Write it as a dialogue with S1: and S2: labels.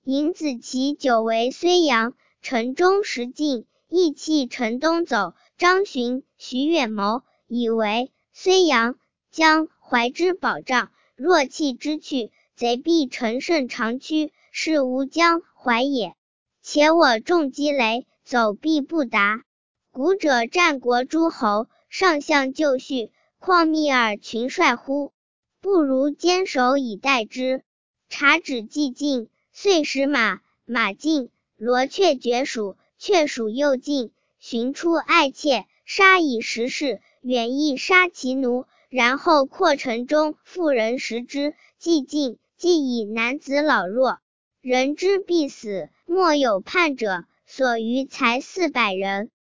S1: 尹子奇久为睢阳，陈中时进，意弃陈东走。张巡、徐远谋，以为睢阳将怀之保障，若弃之去，贼必乘胜长驱，是无将怀也。且我重积雷，走必不达。古者战国诸侯，上相就绪，况密而群帅乎？不如坚守以待之。察止既尽，遂使马进，罗雀绝属，雀属又尽，寻出爱妾，杀以食事，远亦杀其奴，然后扩城中，妇人食之，既尽，既以男子老弱，人之必死，莫有叛者，所余才400人。